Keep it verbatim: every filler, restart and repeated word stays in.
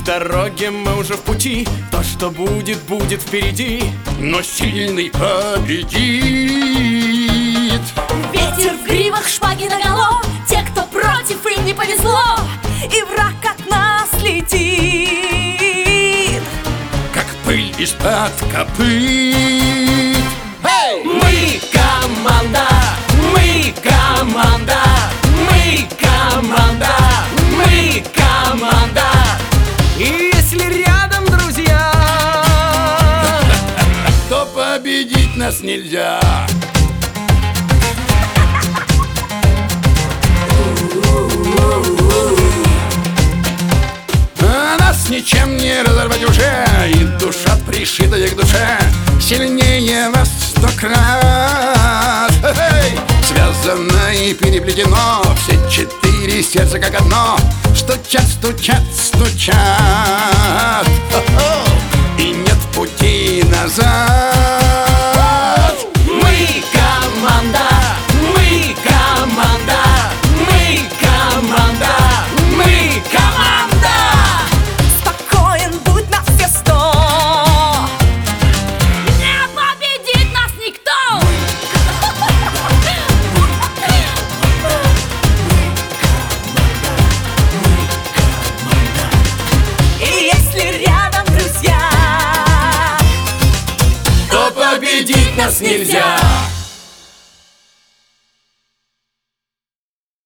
дороге, мы уже в пути. То, что будет, будет впереди. Но сильный победит. Ветер в гривах, шпаги наголо. Те, кто против, им не повезло. И враг от нас летит, как пыль из-под копыт. Эй! Мы команда, мы команда, мы команда, мы команда. И если рядом друзья, то победить нас нельзя. А нас ничем не разорвать уже, и душа пришитая к душе сильнее вас сто крат. Эй! Связано и переплетено, все четыре сердца как одно стучат, стучат, стучат. И нет пути назад. мы команда, мы команда, мы команда, мы команда. спокоен будь на все сто. Не победит нас никто. И если рядом друзья, То победить нас нельзя.